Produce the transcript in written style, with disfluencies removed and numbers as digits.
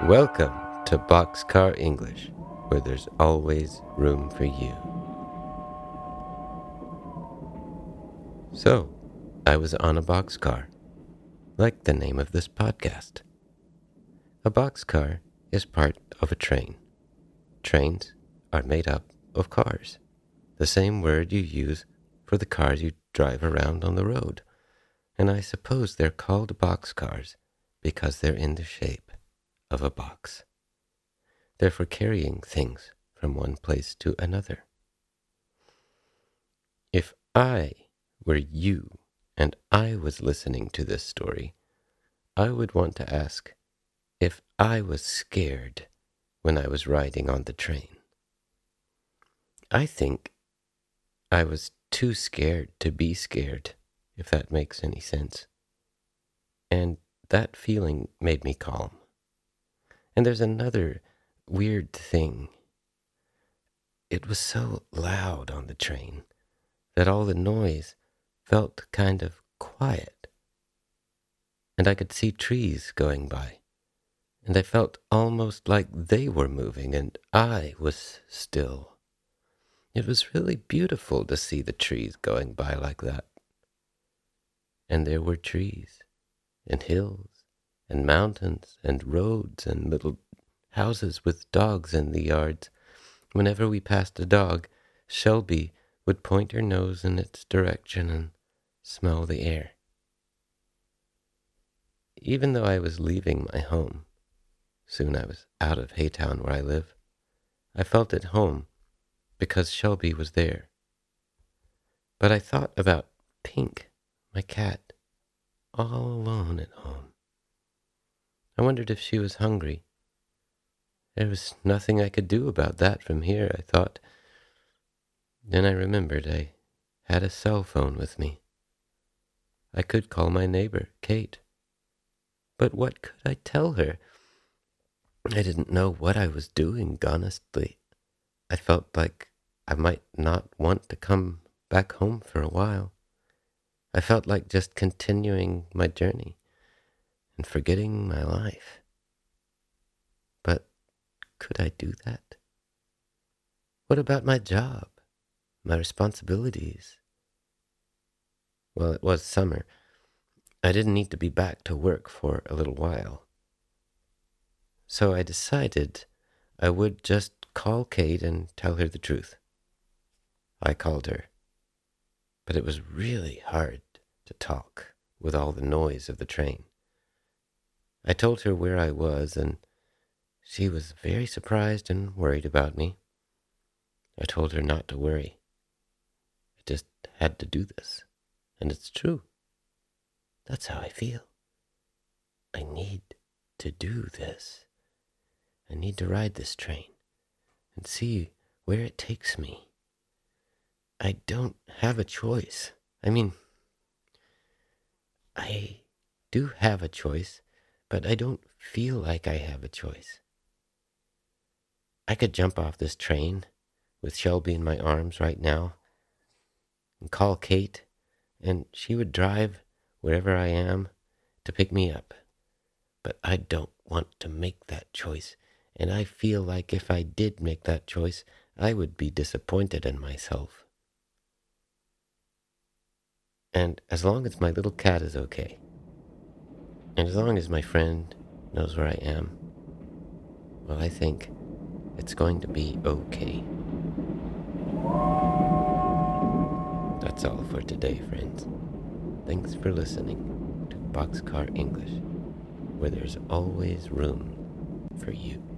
Welcome to Boxcar English, where there's always room for you. So, I was on a boxcar, like the name of this podcast. A boxcar is part of a train. Trains are made up of cars, the same word you use for the cars you drive around on the road. And I suppose they're called boxcars because they're in the shape of a box. They're for carrying things from one place to another. If I were you and I was listening to this story, I would want to ask if I was scared when I was riding on the train. I think I was too scared to be scared, if that makes any sense. And that feeling made me calm. And there's another weird thing. It was so loud on the train that all the noise felt kind of quiet. And I could see trees going by, and I felt almost like they were moving and I was still. It was really beautiful to see the trees going by like that. And there were trees, and hills, and mountains, and roads, and little houses with dogs in the yards. Whenever we passed a dog, Shelby would point her nose in its direction and smell the air. Even though I was leaving my home, soon I was out of Haytown where I live, I felt at home because Shelby was there. But I thought about Pink, my cat, all alone at home. I wondered if she was hungry. There was nothing I could do about that from here, I thought. Then I remembered I had a cell phone with me. I could call my neighbor, Kate. But what could I tell her? I didn't know what I was doing, honestly. I felt like I might not want to come back home for a while. I felt like just continuing my journey and forgetting my life. But could I do that? What about my job, my responsibilities? Well, it was summer. I didn't need to be back to work for a little while. So I decided I would just call Kate and tell her the truth. I called her, but it was really hard to talk with all the noise of the train. I told her where I was, and she was very surprised and worried about me. I told her not to worry. I just had to do this, and it's true. That's how I feel. I need to do this. I need to ride this train and see where it takes me. I don't have a choice. I do have a choice, but I don't feel like I have a choice. I could jump off this train with Shelby in my arms right now and call Kate, and she would drive wherever I am to pick me up. But I don't want to make that choice, and I feel like if I did make that choice, I would be disappointed in myself. And as long as my little cat is okay, and as long as my friend knows where I am, well, I think it's going to be okay. That's all for today, friends. Thanks for listening to Boxcar English, where there's always room for you.